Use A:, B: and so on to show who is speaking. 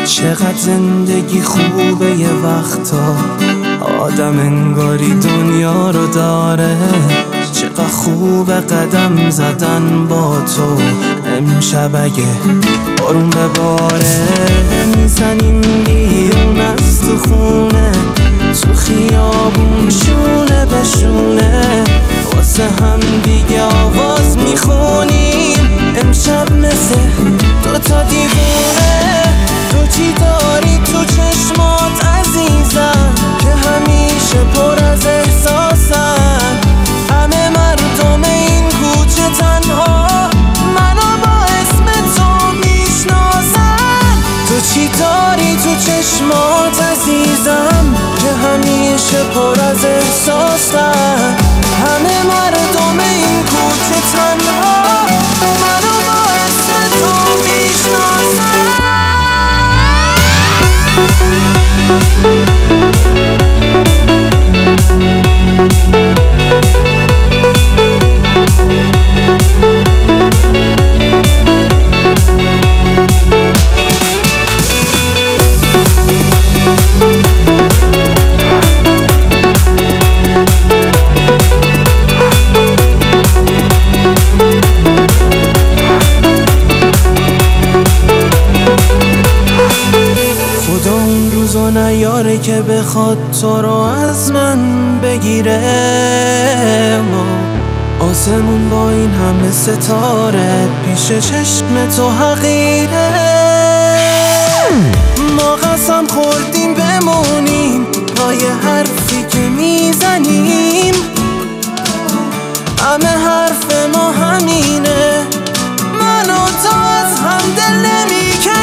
A: چقدر زندگی خوبه یه وقتا آدم انگاری دنیا رو داره. چقدر خوبه قدم زدن با تو امشب اگه بارون بباره. میزنیم بیرون از تو خونه، تو خیابون شونه به شونه، واسه هم دیگه آواز میخونیم امشب مثل دوتا دیوونه. تو چی داری تو چشمات عزیزم که همیشه پر از احساسن؟ همه مردم این کوچه تنها منو با اسم تو میشناسن. تو چی داری تو چشمات عزیزم که همیشه پر از احساسن؟ همه مردم این کوچه تنها منو با اسم تو میشناسن. نیاره که بخواد تو رو از من بگیره. آسمون با این همه ستاره پیش چشم تو حقیره. ما قسم خوردیم بمونیم پای حرفی که میزنیم، همه حرف ما همینه